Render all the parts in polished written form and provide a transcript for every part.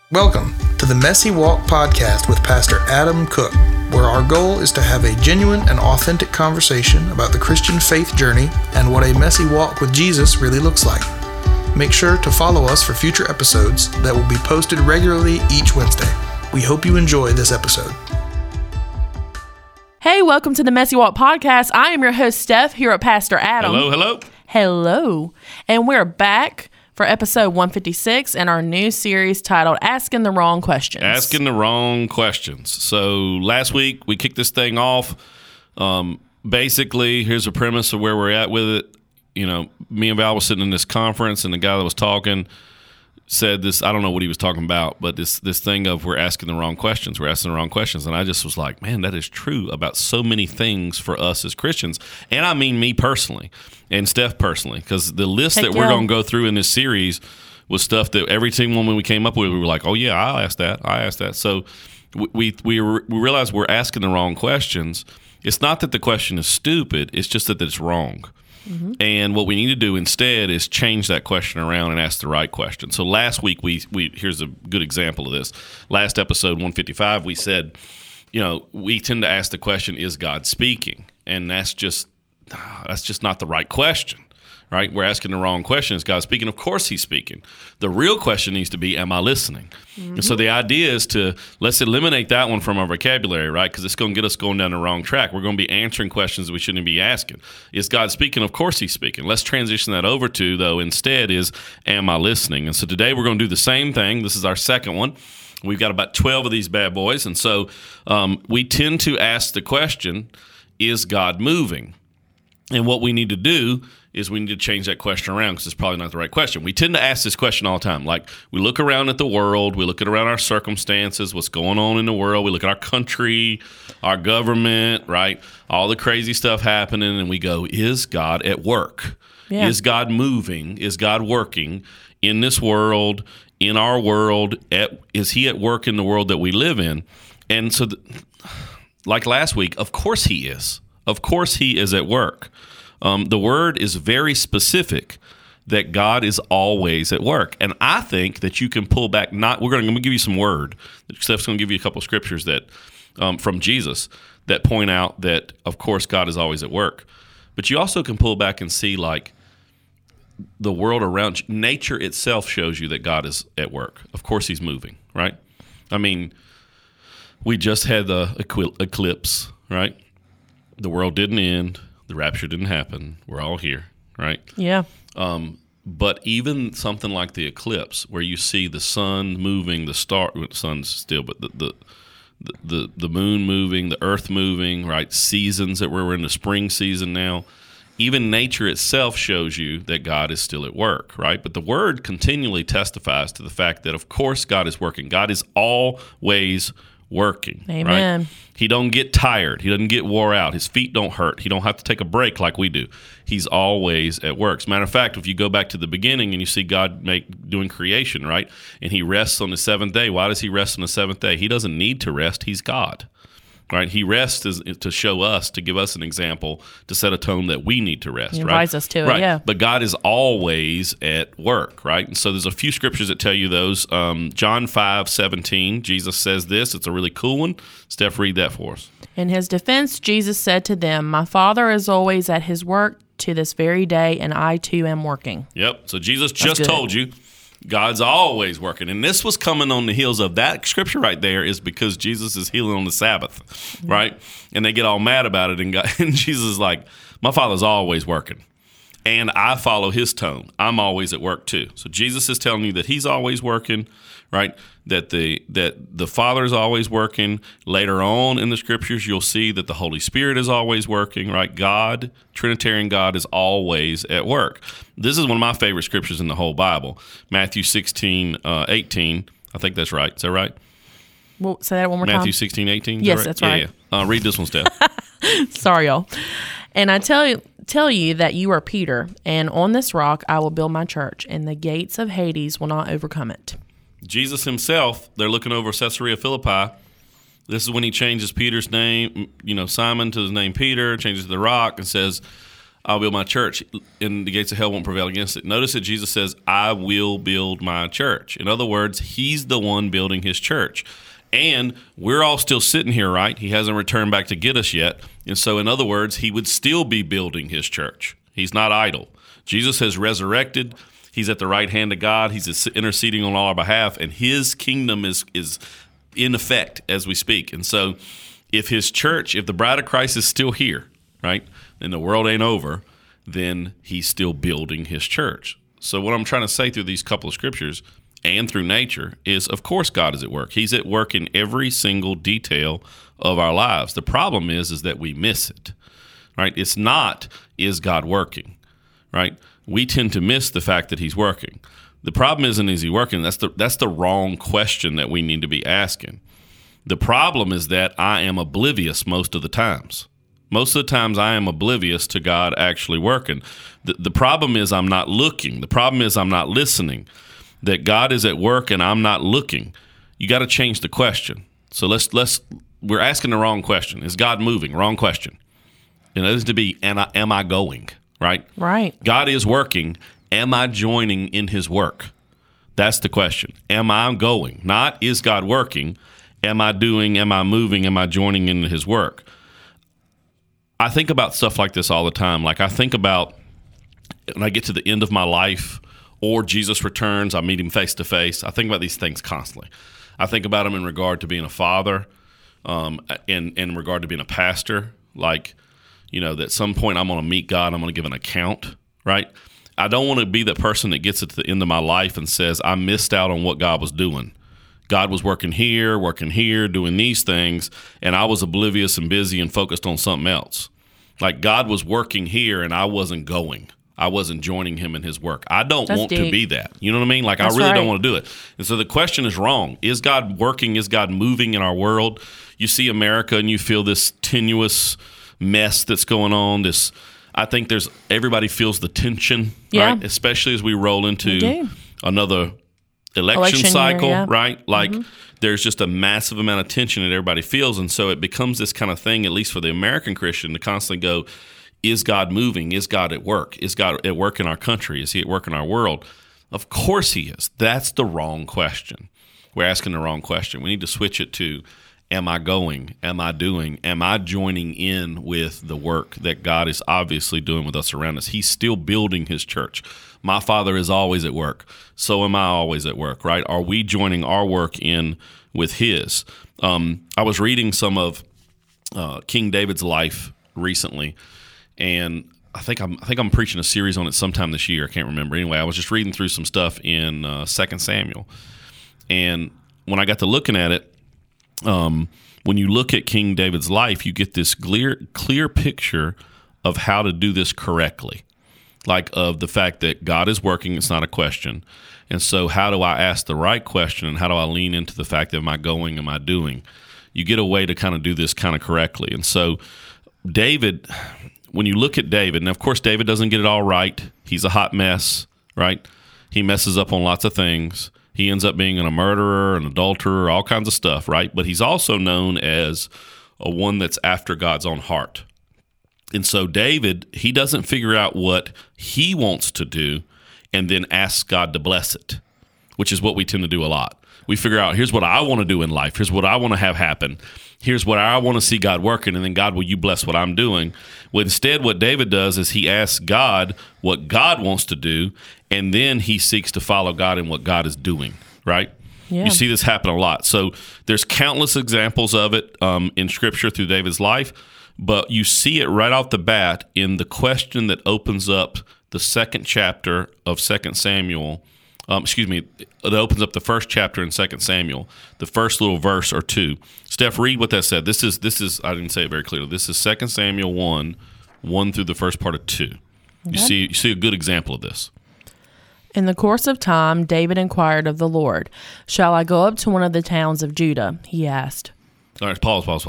Welcome to the Messy Walk podcast with Pastor Adam Cook, where our goal is to have a genuine and authentic conversation about the Christian faith journey and what a messy walk with Jesus really looks like. Make sure to follow us for future episodes that will be posted regularly each Wednesday. We hope you enjoy this episode. Hey, welcome to the Messy Walk podcast. I am your host, Steph, here at Pastor Adam. Hello. And we're back for episode 156 and our new series titled Asking the Wrong Questions. Asking the Wrong Questions. So last week we kicked this thing off. Basically, here's a premise of where we're at with it. You know, me and Val was sitting in this conference and the guy that was talking said this, I don't know what he was talking about, but this thing of we're asking the wrong questions. We're asking the wrong questions. And I just was like, man, that is true about so many things for us as Christians. And I mean me personally and Steph personally, because the list that we're going to go through in this series was stuff that every single one we came up with, we were like, oh yeah, I asked that. So we realized we're asking the wrong questions. It's not that the question is stupid. It's just that it's wrong. Mm-hmm. And what we need to do instead is change that question around and ask the right question. So last week, we here's a good example of this. Last episode, 155, we said, you know, we tend to ask the question, is God speaking? And that's just not the right question, right? We're asking the wrong question. Is God speaking? Of course he's speaking. The real question needs to be, am I listening? Mm-hmm. And so the idea is let's eliminate that one from our vocabulary, right? Because it's going to get us going down the wrong track. We're going to be answering questions that we shouldn't be asking. Is God speaking? Of course he's speaking. Let's transition that over to, though, instead is, am I listening? And so today we're going to do the same thing. This is our second one. We've got about 12 of these bad boys. And so we tend to ask the question, is God moving? And what we need to do is we need to change that question around because it's probably not the right question. We tend to ask this question all the time. Like, we look around at the world, we look around our circumstances, what's going on in the world, we look at our country, our government, right? All the crazy stuff happening, and we go, is God at work? Yeah. Is God moving? Is God working in this world, in our world? Is he at work in the world that we live in? And so, like last week, of course he is. Of course he is at work. The word is very specific that God is always at work. And I think that you can pull back, we're going to give you some word. Steph's going to give you a couple of scriptures that from Jesus that point out that, of course, God is always at work. But you also can pull back and see, like, the world around you. Nature itself shows you that God is at work. Of course he's moving, right? I mean, we just had the eclipse, right? The world didn't end. The rapture didn't happen. We're all here, right? Yeah. But even something like the eclipse, where you see the sun moving, the sun's still, but the moon moving, the earth moving, right? Seasons that we're in the spring season now. Even nature itself shows you that God is still at work, right? But the word continually testifies to the fact that, of course, God is working. God is always working. Amen. Right? He don't get tired. He doesn't get wore out. His feet don't hurt. He don't have to take a break like we do. He's always at work. As a matter of fact, if you go back to the beginning and you see God doing creation, right? And he rests on the seventh day. Why does he rest on the seventh day? He doesn't need to rest. He's God. Right? He rests to show us, to give us an example, to set a tone that we need to rest. He invites us to it, yeah. But God is always at work, right? And so there's a few scriptures that tell you those. John 5:17, Jesus says this. It's a really cool one. Steph, read that for us. In his defense, Jesus said to them, my Father is always at his work to this very day, and I too am working. Yep. So Jesus just told you, God's always working. And this was coming on the heels of that scripture right there is because Jesus is healing on the Sabbath, right? And they get all mad about it. And Jesus is like, my Father's always working. And I follow his tone. I'm always at work too. So Jesus is telling you that he's always working, right? That the Father is always working. Later on in the scriptures, you'll see that the Holy Spirit is always working, right? God, Trinitarian God, is always at work. This is one of my favorite scriptures in the whole Bible. Matthew 16:18. I think that's right. Is that right? Well, say that one more time. Matthew 16:18. Yes, that's right. Yeah. Read this one, Steph. Sorry, y'all. And I tell you that you are Peter, and on this rock I will build my church, and the gates of Hades will not overcome it. Jesus himself, they're looking over Caesarea Philippi. This is when he changes Peter's name, Simon, to his name Peter, changes the rock and says, I'll build my church, and the gates of hell won't prevail against it. Notice that Jesus says, I will build my church. In other words, he's the one building his church. And we're all still sitting here, right? He hasn't returned back to get us yet. And so, in other words, he would still be building his church. He's not idle. Jesus has resurrected. He's at the right hand of God. He's interceding on our behalf, and his kingdom is in effect as we speak. And so if his church, if the bride of Christ is still here, right, and the world ain't over, then he's still building his church. So what I'm trying to say through these couple of scriptures and through nature is, of course, God is at work. He's at work in every single detail of our lives. The problem is that we miss it, right? It's not, is God working, right? We tend to miss the fact that he's working. The problem isn't, is he working? That's the wrong question that we need to be asking. The problem is that I am oblivious most of the times. Most of the times I am oblivious to God actually working. The problem is I'm not looking. The problem is I'm not listening. That God is at work and I'm not looking. You got to change the question. So we're asking the wrong question. Is God moving? Wrong question. It needs to be, am I going? Right? Right. God is working. Am I joining in his work? That's the question. Am I going? Not, is God working? Am I doing? Am I moving? Am I joining in his work? I think about stuff like this all the time. Like I think about when I get to the end of my life or Jesus returns, I meet him face to face. I think about these things constantly. I think about them in regard to being a father, in regard to being a pastor. Like, you know, that at some point I'm going to meet God, I'm going to give an account, right? I don't want to be that person that gets at the end of my life and says, I missed out on what God was doing. God was working here, doing these things, and I was oblivious and busy and focused on something else. Like God was working here and I wasn't going. I wasn't joining him in his work. I don't want to be that. You know what I mean? Like I really don't want to do it. And so the question is wrong. Is God working? Is God moving in our world? You see America and you feel this tenuous mess that's going on. I think everybody feels the tension, right? Especially as we roll into another election cycle, year, right? Like there's just a massive amount of tension that everybody feels. And so it becomes this kind of thing, at least for the American Christian, to constantly go, is God moving? Is God at work? Is God at work in our country? Is he at work in our world? Of course he is. That's the wrong question. We're asking the wrong question. We need to switch it to, am I going? Am I doing? Am I joining in with the work that God is obviously doing with us around us? He's still building his church. My Father is always at work. So am I always at work, right? Are we joining our work in with his? I was reading some of King David's life recently, and I think I'm preaching a series on it sometime this year. I can't remember. Anyway, I was just reading through some stuff in 2 Samuel. And when I got to looking at it, when you look at King David's life, you get this clear picture of how to do this correctly. Like of the fact that God is working, it's not a question. And so how do I ask the right question, and how do I lean into the fact that am I going, am I doing? You get a way to kind of do this kind of correctly. And so David, when you look at David, and of course David doesn't get it all right. He's a hot mess, right? He messes up on lots of things. He ends up being a murderer, an adulterer, all kinds of stuff, right? But he's also known as a one that's after God's own heart. And so David, he doesn't figure out what he wants to do and then asks God to bless it, which is what we tend to do a lot. We figure out, here's what I want to do in life. Here's what I want to have happen. Here's what I want to see God working, and then God, will you bless what I'm doing? Well, instead, what David does is he asks God what God wants to do, and then he seeks to follow God in what God is doing, right? Yeah. You see this happen a lot. So there's countless examples of it in Scripture through David's life, but you see it right off the bat in the question that opens up the second chapter of 2 Samuel. It opens up the first chapter in 2 Samuel, the first little verse or two. Steph, read what that said. This is I didn't say it very clearly. This is 2 Samuel 1 through the first part of 2. Okay. You see a good example of this. In the course of time, David inquired of the Lord, "Shall I go up to one of the towns of Judah?" he asked. All right, pause.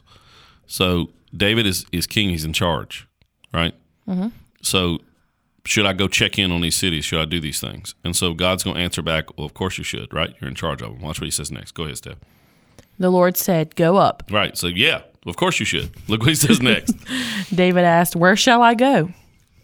So David is king. He's in charge, right? Mm-hmm. So should I go check in on these cities? Should I do these things? And so God's going to answer back, well, of course you should, right? You're in charge of them. Watch what he says next. Go ahead, Steph. The Lord said, "Go up." Right. So, yeah, of course you should. Look what he says next. David asked, "Where shall I go?"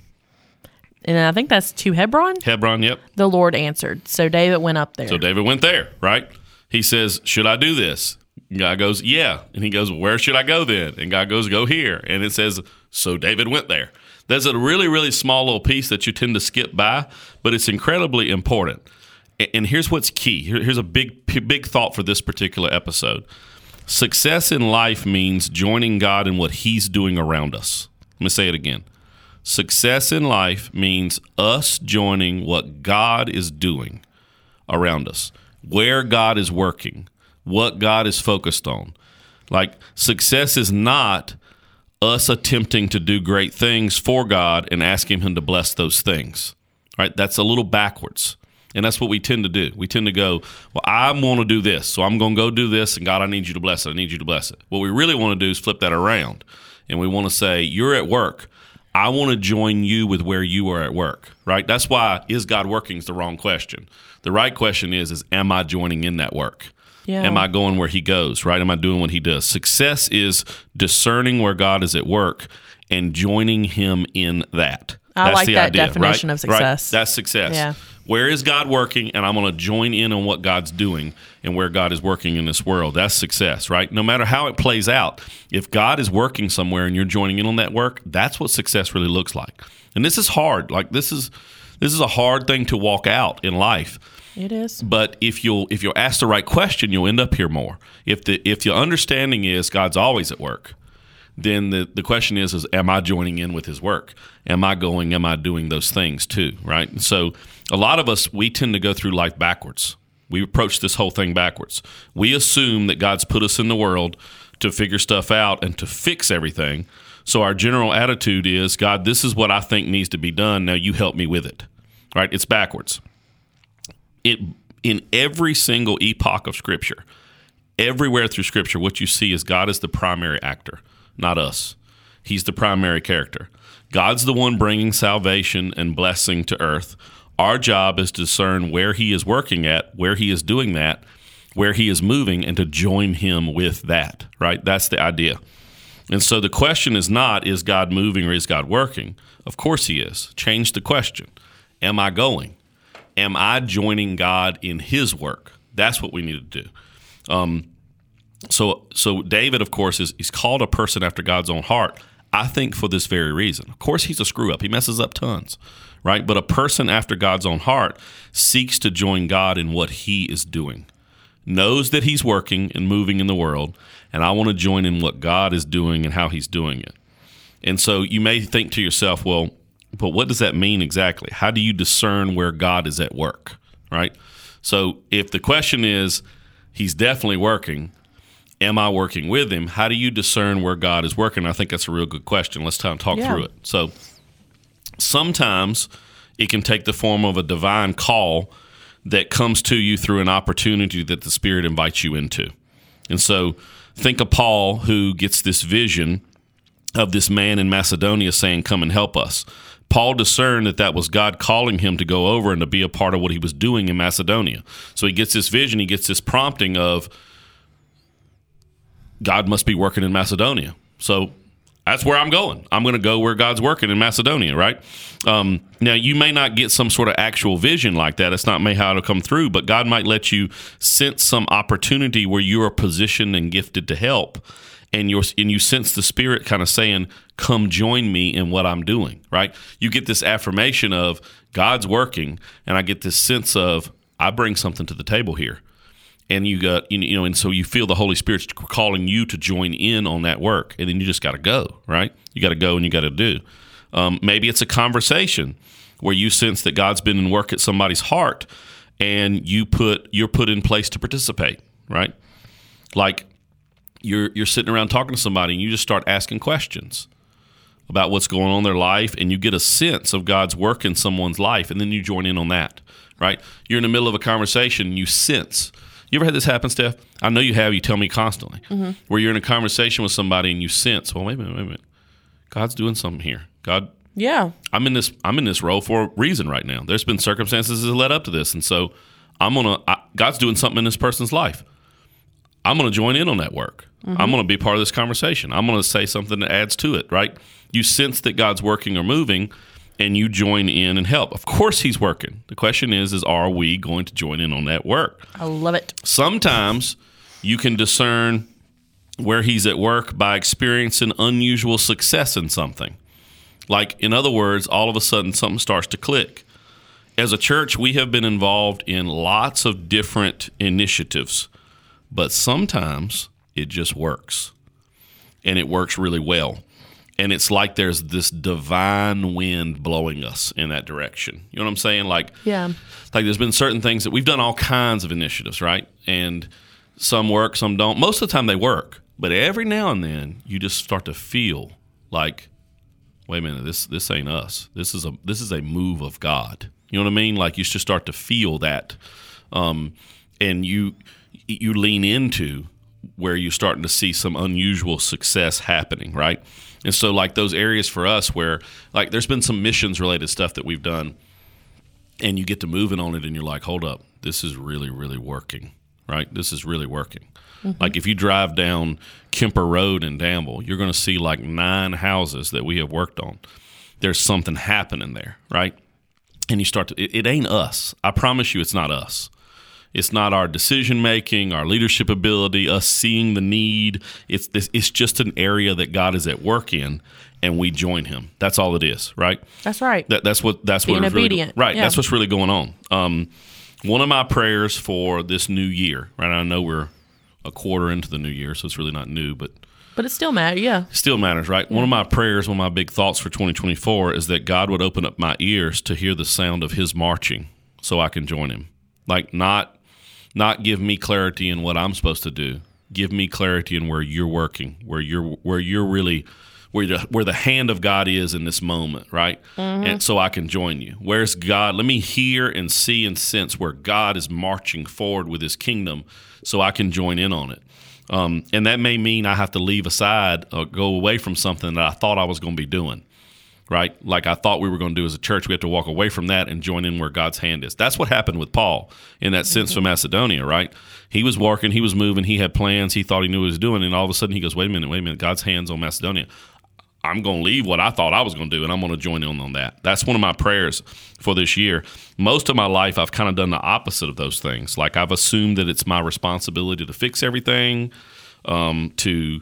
And I think that's to Hebron. Hebron, yep. The Lord answered. So David went up there. So David went there, right? He says, should I do this? And God goes, yeah. And he goes, where should I go then? And God goes, go here. And it says, so David went there. There's a really, really small little piece that you tend to skip by, but it's incredibly important. And here's what's key. Here's a big thought for this particular episode. Success in life means joining God in what he's doing around us. Let me say it again. Success in life means us joining what God is doing around us, where God is working, what God is focused on. Like, success is not us attempting to do great things for God and asking him to bless those things, right? That's a little backwards. And that's what we tend to do. We tend to go, well, I want to do this, so I'm going to go do this, and God, I need you to bless it. I need you to bless it. What we really want to do is flip that around, and we want to say, you're at work. I want to join you with where you are at work, right? That's why is God working is the wrong question. The right question is am I joining in that work? Yeah. Am I going where he goes, right? Am I doing what he does? Success is discerning where God is at work and joining him in that. I like that definition of success. Right? That's success. Yeah. Where is God working? And I'm going to join in on what God's doing and where God is working in this world. That's success, right? No matter how it plays out, if God is working somewhere and you're joining in on that work, that's what success really looks like. And this is hard. Like this is a hard thing to walk out in life. It is. But if you'll ask the right question, you'll end up here more. If your understanding is God's always at work, then the question is am I joining in with his work? Am I doing those things too, right? So a lot of us, we tend to go through life backwards. We approach this whole thing backwards. We assume that God's put us in the world to figure stuff out and to fix everything. So our general attitude is, God, this is what I think needs to be done. Now you help me with it, right? It's backwards. In every single epoch of Scripture, everywhere through Scripture, what you see is God is the primary actor, not us. He's the primary character. God's the one bringing salvation and blessing to earth. Our job is to discern where he is working at, where he is doing that, where he is moving, and to join him with that, right? That's the idea. And so the question is not, is God moving or is God working? Of course he is. Change the question. Am I going? Am I joining God in his work? That's what we need to do. So David, of course, he's called a person after God's own heart, I think for this very reason. Of course, he's a screw-up. He messes up tons, right? But a person after God's own heart seeks to join God in what he is doing, knows that he's working and moving in the world, and I want to join in what God is doing and how he's doing it. And so you may think to yourself, well, but what does that mean exactly? How do you discern where God is at work, right? So if the question is, he's definitely working, am I working with him? How do you discern where God is working? I think that's a real good question. Let's talk through it. So sometimes it can take the form of a divine call that comes to you through an opportunity that the Spirit invites you into. And so think of Paul, who gets this vision of this man in Macedonia saying, come and help us. Paul discerned that was God calling him to go over and to be a part of what he was doing in Macedonia. So he gets this vision, he gets this prompting of God must be working in Macedonia. So that's where I'm going. I'm going to go where God's working in Macedonia, right? Now, you may not get some sort of actual vision like that. It's not how it'll come through, but God might let you sense some opportunity where you are positioned and gifted to help. And you sense the Spirit kind of saying, come join me in what I'm doing, right? You get this affirmation of God's working, and I get this sense of I bring something to the table here. And and so you feel the Holy Spirit's calling you to join in on that work, and then you just got to go, right? You got to go and you got to do. Maybe it's a conversation where you sense that God's been in work at somebody's heart, and you're put in place to participate, right? Like you're sitting around talking to somebody, and you just start asking questions about what's going on in their life, and you get a sense of God's work in someone's life, and then you join in on that, right? You're in the middle of a conversation, and you sense. You ever had this happen, Steph? I know you have. You tell me constantly. Mm-hmm. Where you're in a conversation with somebody, and you sense, well, wait a minute. God's doing something here. God, yeah, I'm in this role for a reason right now. There's been circumstances that led up to this, and so God's doing something in this person's life. I'm going to join in on that work. Mm-hmm. I'm going to be part of this conversation. I'm going to say something that adds to it, right? You sense that God's working or moving, and you join in and help. Of course he's working. The question is are we going to join in on that work? I love it. Sometimes you can discern where he's at work by experiencing unusual success in something. Like, in other words, all of a sudden something starts to click. As a church, we have been involved in lots of different initiatives, but sometimes it just works, and it works really well. And it's like there's this divine wind blowing us in that direction. You know what I'm saying? Like there's been certain things that we've done, all kinds of initiatives, right? And some work, some don't. Most of the time they work, but every now and then you just start to feel like, wait a minute, this ain't us. This is a move of God. You know what I mean? Like, you just start to feel that, and you lean into where you're starting to see some unusual success happening, right? And so, like, those areas for us where, like, there's been some missions-related stuff that we've done, and you get to moving on it, and you're like, hold up, this is really, really working, right? This is really working. Mm-hmm. Like, if you drive down Kemper Road in Danville, you're going to see, like, 9 houses that we have worked on. There's something happening there, right? And you start to, it ain't us. I promise you it's not us. It's not our decision-making, our leadership ability, us seeing the need. It's just an area that God is at work in, and we join him. That's all it is, right? That's right. That's what Being obedient. Right. Yeah. That's what's really going on. One of my prayers for this new year, right? I know we're a quarter into the new year, so it's really not new, but it still matters, yeah. It still matters, right? Yeah. One of my prayers, one of my big thoughts for 2024 is that God would open up my ears to hear the sound of his marching so I can join him. Like, not give me clarity in what I'm supposed to do. Give me clarity in where you're working, where you're really where the hand of God is in this moment, right? Mm-hmm. And so I can join you. Where's God? Let me hear and see and sense where God is marching forward with his kingdom so I can join in on it. And that may mean I have to leave aside or go away from something that I thought I was going to be doing, right? Like I thought we were going to do as a church. We have to walk away from that and join in where God's hand is. That's what happened with Paul in that sense for Macedonia, right? He was working, he was moving, he had plans, he thought he knew what he was doing, and all of a sudden he goes, wait a minute, God's hand's on Macedonia. I'm going to leave what I thought I was going to do, and I'm going to join in on that. That's one of my prayers for this year. Most of my life, I've kind of done the opposite of those things. Like, I've assumed that it's my responsibility to fix everything, and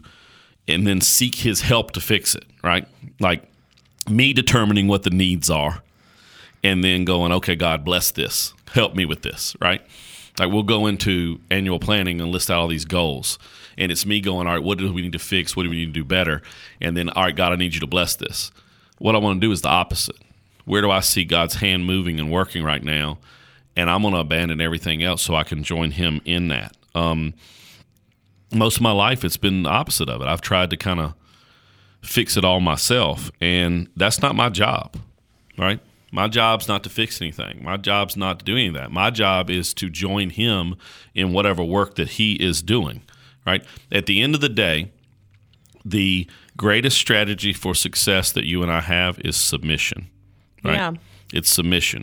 then seek his help to fix it, right? Like, me determining what the needs are, and then going, okay, God, bless this. Help me with this, right? Like, we'll go into annual planning and list out all these goals. And it's me going, all right, what do we need to fix? What do we need to do better? And then, all right, God, I need you to bless this. What I want to do is the opposite. Where do I see God's hand moving and working right now? And I'm going to abandon everything else so I can join him in that. Most of my life, it's been the opposite of it. I've tried to kind of fix it all myself, and that's not my job, right? My job's not to fix anything. My job's not to do any of that. My job is to join him in whatever work that he is doing. Right? At the end of the day, the greatest strategy for success that you and I have is submission. Right? Yeah. It's submission.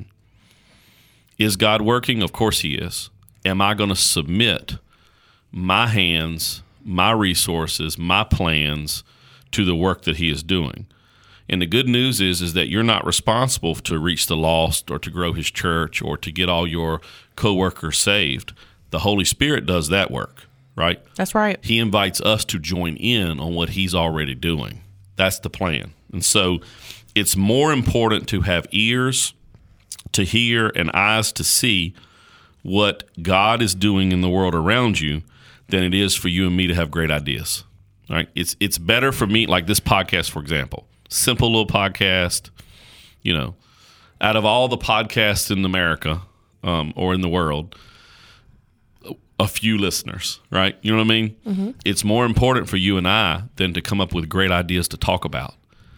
Is God working? Of course he is. Am I going to submit my hands, my resources, my plans to the work that he is doing? And the good news is that you're not responsible to reach the lost or to grow his church or to get all your coworkers saved. The Holy Spirit does that work. Right? That's right. He invites us to join in on what he's already doing. That's the plan. And so it's more important to have ears to hear and eyes to see what God is doing in the world around you than it is for you and me to have great ideas. All right? It's better for me, like this podcast, for example. Simple little podcast, you know, out of all the podcasts in America or in the world, a few listeners, right? You know what I mean? Mm-hmm. It's more important for you and I than to come up with great ideas to talk about.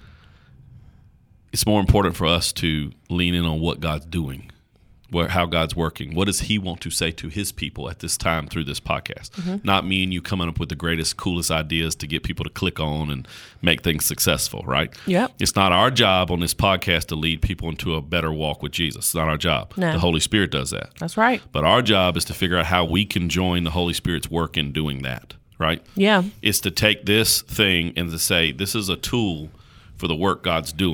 It's more important for us to lean in on what God's doing, how God's working. What does he want to say to his people at this time through this podcast? Mm-hmm. Not me and you coming up with the greatest, coolest ideas to get people to click on and make things successful, right? Yep. It's not our job on this podcast to lead people into a better walk with Jesus. It's not our job. No. The Holy Spirit does that. That's right. But our job is to figure out how we can join the Holy Spirit's work in doing that, right? Yeah. It's to take this thing and to say, this is a tool for the work God's doing.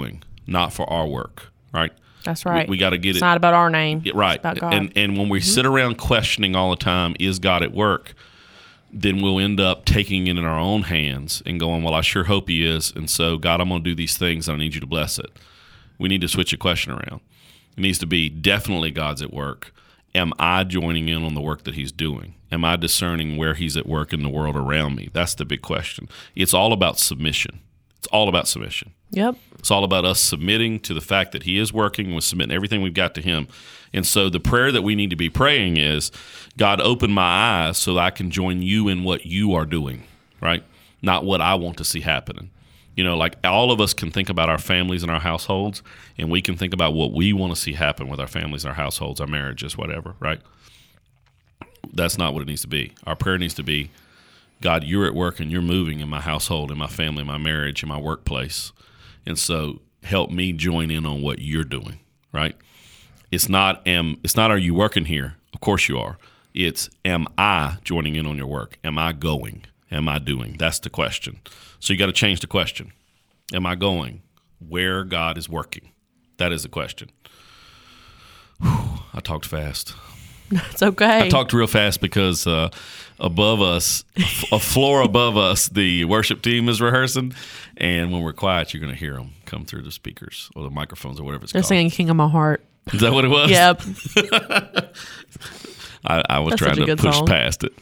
not for our work, right? That's right. We got to get it's not about our name. Right. It's about God. And when we sit around questioning all the time, is God at work? Then we'll end up taking it in our own hands and going, well, I sure hope he is. And so, God, I'm going to do these things, and I need you to bless it. We need to switch the question around. It needs to be definitely God's at work. Am I joining in on the work that he's doing? Am I discerning where he's at work in the world around me? That's the big question. It's all about submission. It's all about submission. Yep. It's all about us submitting to the fact that he is working. We're submitting everything we've got to him. And so the prayer that we need to be praying is, God, open my eyes so that I can join you in what you are doing, right? Not what I want to see happening. You know, like all of us can think about our families and our households, and we can think about what we want to see happen with our families, our households, our marriages, whatever, right? That's not what it needs to be. Our prayer needs to be, God, you're at work and you're moving in my household, in my family, in my marriage, in my workplace. And so help me join in on what you're doing, right? It's not are you working here? Of course you are. It's, am I joining in on your work? Am I going? Am I doing? That's the question. So you got to change the question. Am I going where God is working? That is the question. Whew, I talked fast. It's okay. I talked real fast because above us, a floor above us, the worship team is rehearsing. And when we're quiet, you're going to hear them come through the speakers or the microphones or whatever it's They're called. singing King of My Heart. Is that what it was? Yep. I was That's trying to push song. past it.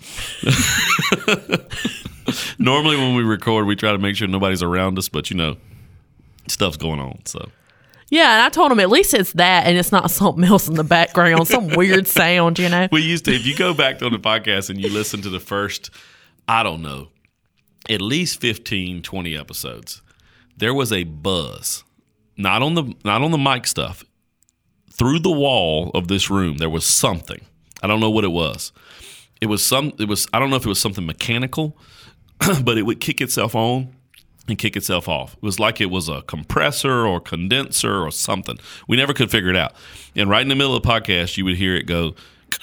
Normally when we record, we try to make sure nobody's around us, but stuff's going on. So Yeah, and I told him at least it's that and it's not something else in the background, some weird sound, We used to, if you go back on the podcast and you listen to the first, I don't know, at least 15, 20 episodes, there was a buzz, not on the mic stuff. Through the wall of this room, there was something. I don't know what it was. I don't know if it was something mechanical, but it would kick itself on and kick itself off. It was like it was a compressor or condenser or something. We never could figure it out. And right in the middle of the podcast, you would hear it go,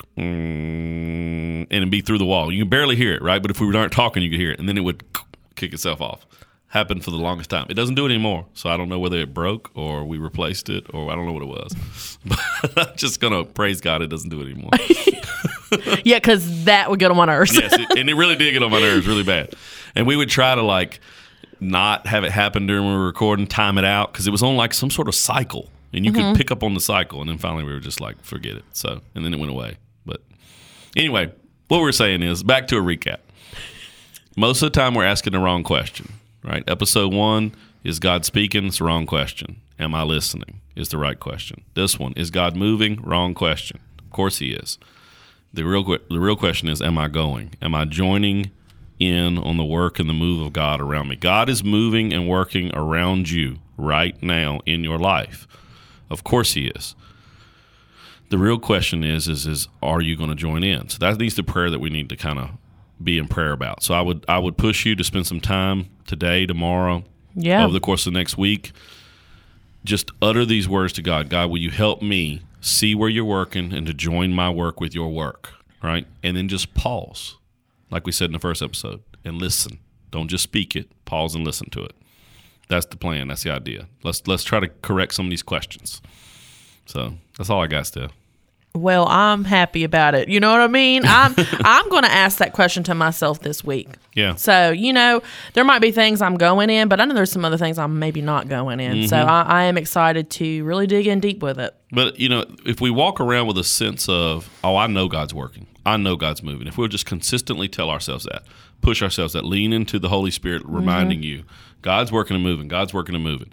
and it'd be through the wall. You can barely hear it, right? But if we weren't talking, you could hear it. And then it would kick itself off. Happened for the longest time. It doesn't do it anymore. So I don't know whether it broke or we replaced it or I don't know what it was. But I'm just going to praise God it doesn't do it anymore. Yeah, because that would get on my nerves. Yes, and it really did get on my nerves really bad. And we would try to not have it happen during when we were recording, time it out, because it was on some sort of cycle. And you could pick up on the cycle. And then finally we were just forget it. So, and then it went away. But anyway, what we're saying is, back to a recap. Most of the time we're asking the wrong question. Right? Episode 1, is God speaking? It's the wrong question. Am I listening? Is the right question. This one, is God moving? Wrong question. Of course he is. The real question is, am I going? Am I joining in on the work and the move of God around me? God is moving and working around you right now in your life. Of course he is. The real question is are you going to join in? So that needs the prayer that we need to kind of be in prayer about. So I would push you to spend some time today, tomorrow, over the course of the next week. Just utter these words to God. God, will you help me see where you're working and to join my work with your work, right? And then just pause, like we said in the first episode, and listen. Don't just speak it. Pause and listen to it. That's the plan. That's the idea. Let's try to correct some of these questions. So that's all I got, Steph. Well, I'm happy about it. You know what I mean? I'm going to ask that question to myself this week. Yeah. So, there might be things I'm going in, but I know there's some other things I'm maybe not going in. Mm-hmm. So I am excited to really dig in deep with it. But, if we walk around with a sense of, I know God's working. I know God's moving. If we'll just consistently tell ourselves that, push ourselves that, lean into the Holy Spirit reminding you, God's working and moving. God's working and moving.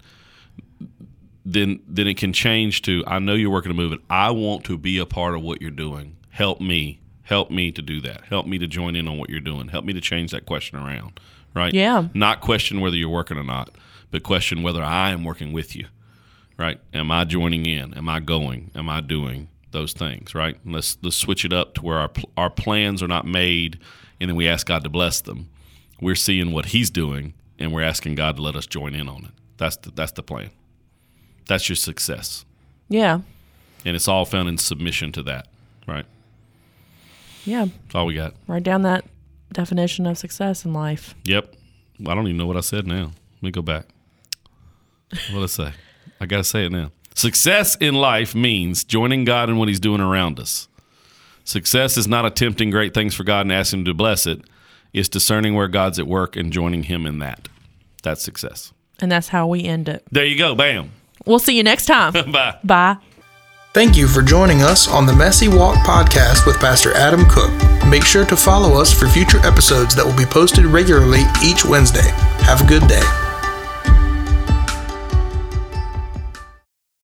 Then it can change to, I know you're working and moving. I want to be a part of what you're doing. Help me to do that. Help me to join in on what you're doing. Help me to change that question around, right? Yeah. Not question whether you're working or not, but question whether I am working with you, right? Am I joining in? Am I going? Am I doing those things, right? And let's switch it up to where our plans are not made and then we ask God to bless them. We're seeing what he's doing and we're asking God to let us join in on it. That's the plan. That's your success. Yeah. And it's all found in submission to that, right? Yeah. That's all we got. Write down that definition of success in life. Yep. I don't even know what I said now. Let me go back. What did I say? I got to say it now. Success in life means joining God in what he's doing around us. Success is not attempting great things for God and asking him to bless it. It's discerning where God's at work and joining him in that. That's success. And that's how we end it. There you go. Bam. We'll see you next time. Bye. Bye. Thank you for joining us on the Messy Walk podcast with Pastor Adam Cook. Make sure to follow us for future episodes that will be posted regularly each Wednesday. Have a good day.